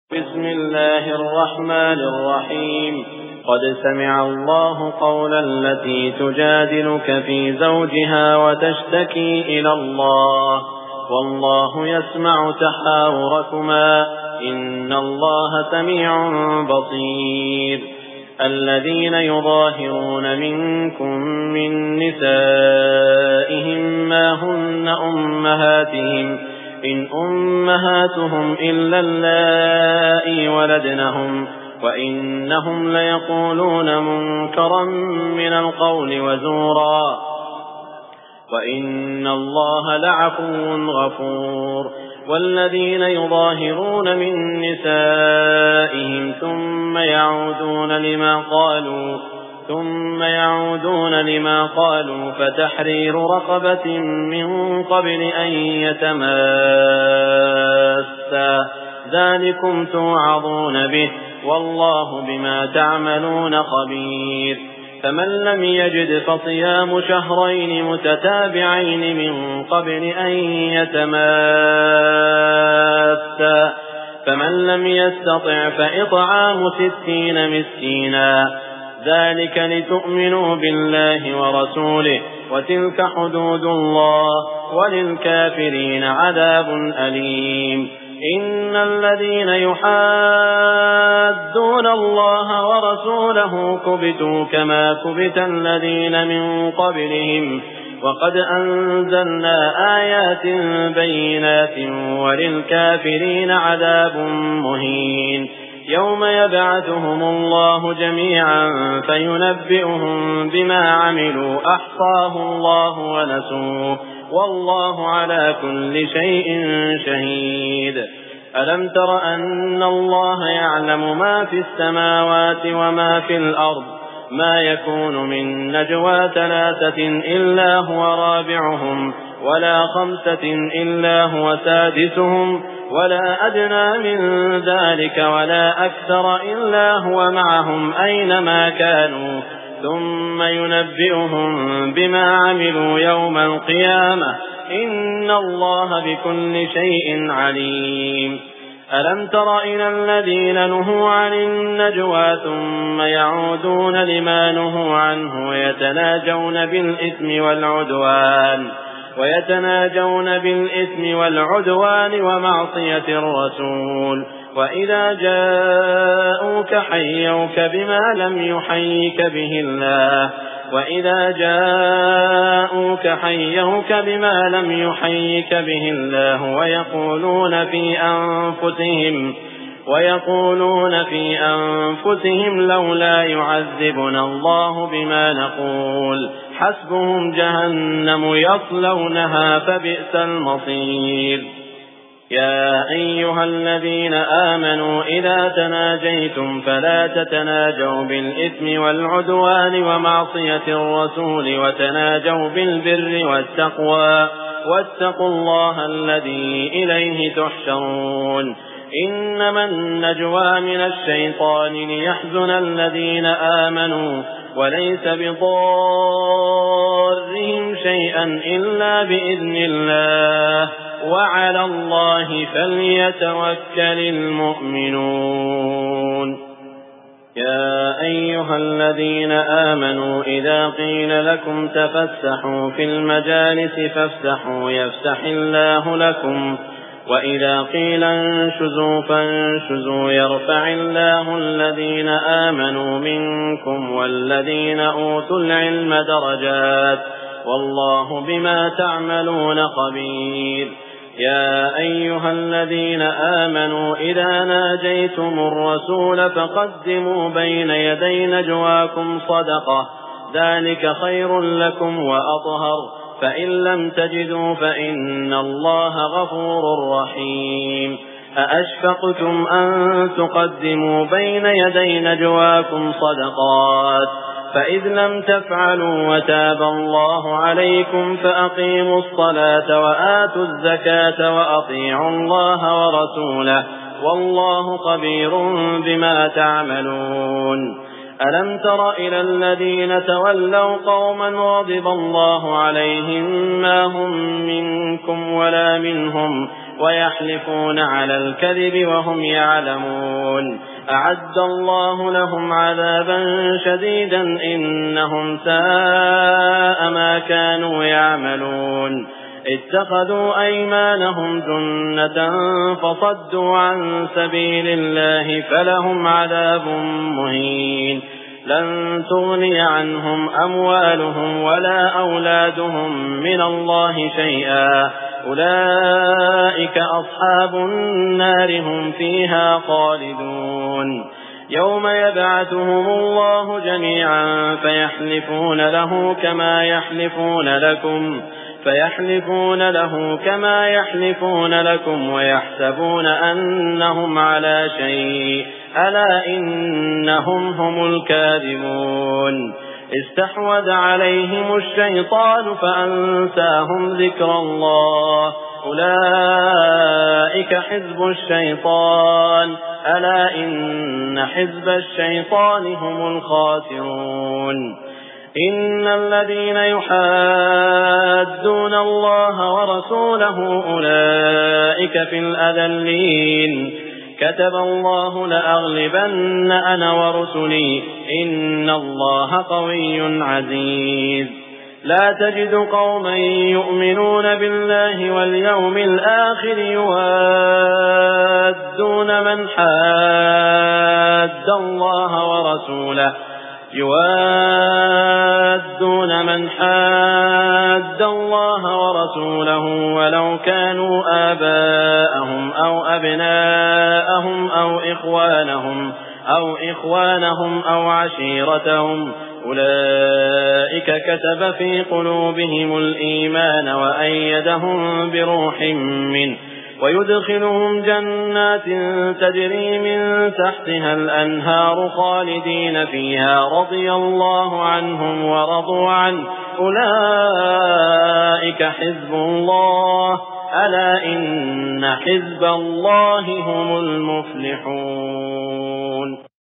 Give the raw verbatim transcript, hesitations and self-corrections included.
بسم الله الرحمن الرحيم. قد سمع الله قول التي تجادلك في زوجها وتشتكي إلى الله والله يسمع تحاوركما إن الله سميع بصير. الذين يظاهرون منكم من نسائهم ما هن أمهاتهم إن أمهاتهم إلا اللائي ولدنهم وإنهم ليقولون منكرا من القول وزورا وإن الله لعفو غفور. والذين يظاهرون من نسائهم ثم يعودون لما قالوا ثم يعودون لما قالوا فتحرير رقبة من قبل أن يتماسا ذلكم توعظون به والله بما تعملون خبير. فمن لم يجد فصيام شهرين متتابعين من قبل أن يتماسا فمن لم يستطع فإطعام ستين مسكينا ذلك لتؤمنوا بالله ورسوله وتلك حدود الله وللكافرين عذاب أليم. إن الذين يحادون الله ورسوله كبتوا كما كبت الذين من قبلهم وقد أنزلنا آيات بينات وللكافرين عذاب مهين. يوم يبعثهم الله جميعا فينبئهم بما عملوا أحصاه الله ونسوه والله على كل شيء شهيد. ألم تر أن الله يعلم ما في السماوات وما في الأرض ما يكون من نجوى ثلاثة إلا هو رابعهم ولا خمسة إلا هو سادسهم ولا أدنى من ذلك ولا أكثر إلا هو معهم أينما كانوا ثم ينبئهم بما عملوا يوم القيامة إن الله بكل شيء عليم. ألم تر إلى الذين نهوا عن النجوى ثم يعودون لما نهوا عنه ويتناجون بالإثم والعدوان ويتناجون بالإثم والعدوان ومعصية الرسول وإذا جاءوك حيوك بما لم يحيك به الله وإذا جاءوك حيوك بما لم يحيك به الله ويقولون في أنفسهم ويقولون في أنفسهم لولا يعذبنا الله بما نقول حسبهم جهنم يصلونها فبئس المصير. يا أيها الذين آمنوا إذا تناجيتم فلا تتناجوا بالإثم والعدوان ومعصية الرسول وتناجوا بالبر والتقوى واتقوا الله الذي إليه تحشرون. إنما النجوى من الشيطان ليحزن الذين آمنوا وليس بضارهم شيئا إلا بإذن الله وعلى الله فليتوكل المؤمنون. يا أيها الذين آمنوا إذا قيل لكم تفسحوا في المجالس فافسحوا يفسح الله لكم وإذا قيل انشزوا فانشزوا يرفع الله الذين آمنوا منكم والذين أوتوا العلم درجات والله بما تعملون خبير. يا أيها الذين آمنوا إذا ناجيتم الرسول فقدموا بين يدي نجواكم صدقة ذلك خير لكم وأطهر فإن لم تجدوا فإن الله غفور رحيم. أأشفقتم أن تقدموا بين يدي نجواكم صدقات فإذ لم تفعلوا وتاب الله عليكم فأقيموا الصلاة وآتوا الزكاة وأطيعوا الله ورسوله والله خبير بما تعملون. ألم تر إلى الذين تولوا قوما غضب الله عليهم ما هم منكم ولا منهم ويحلفون على الكذب وهم يعلمون أعد الله لهم عذابا شديدا إنهم ساء ما كانوا يعملون اتخذوا أيمانهم جنة فصدوا عن سبيل الله فلهم عذاب مهين لن تغني عنهم أموالهم ولا أولادهم من الله شيئا أولئك أصحاب النار هم فيها خالدون يوم يبعثهم الله جميعا فيحلفون له كما يحلفون لكم فيحلفون له كما يحلفون لكم ويحسبون أنهم على شيء ألا إنهم هم الكاذبون استحوذ عليهم الشيطان فأنساهم ذكر الله أولئك حزب الشيطان ألا إن حزب الشيطان هم الخاسرون إن الذين يحادون الله ورسوله أولئك في الأذلين كتب الله لأغلبن أنا ورسلي إن الله قوي عزيز لا تجد قوما يؤمنون بالله واليوم الآخر يوادون من حاد الله ورسوله يوادون من حاد الله ورسوله ولو كانوا آباءهم أو أبناءهم أو إخوانهم أو إخوانهم أو عشيرتهم أولئك كتب في قلوبهم الإيمان وأيدهم بروح منه ويدخلهم جنات تجري من تحتها الأنهار خالدين فيها رضي الله عنهم ورضوا عنه أولئك حزب الله ألا إن حزب الله هم المفلحون.